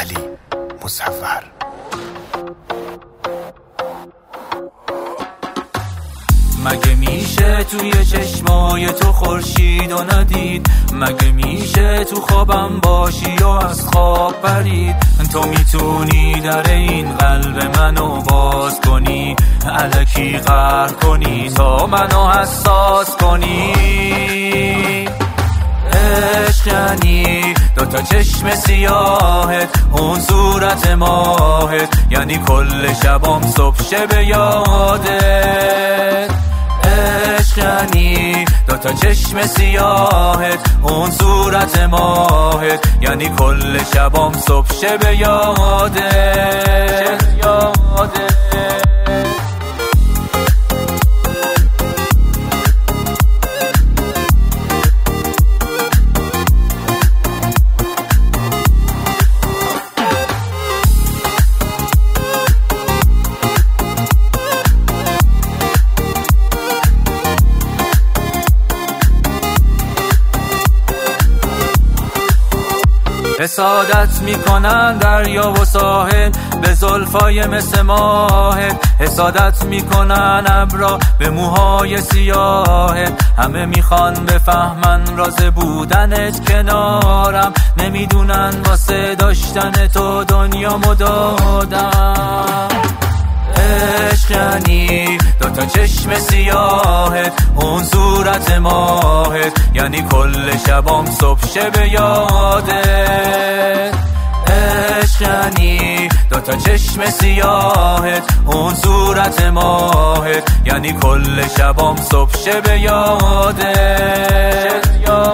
علی مصور. مگه میشه توی چشمای تو خورشید و ندید؟ مگه میشه تو خوابم باشی و از خواب پرید؟ تو میتونی در این قلب منو باز کنی، الکی قهر کنی تا منو حساس کنی. عشق یعنی دوتا چشم سیاهت، اون صورت ماهت، یعنی کل شبام صبح شه به یادت. عشق یعنی دوتا چشم سیاهت، اون صورت ماهت، یعنی کل شبام صبح شه به یادت. حسادت میکنن دریا و ساحل به زلفای مثل ماهت، حسادت میکنن ابرا به موهای سیاهت. همه میخوان بفهمن راز بودنت کنارم، نمیدونن واسه داشتن تو دنیامو دادم. عشق یعنی دوتا چشم سیاهت، اون صورت ماهت، یعنی کل شبام صبح شه به یادت. عشق یعنی دوتا چشم سیاهت، اون صورت ماهت، یعنی کل شبام صبح شه به یادت.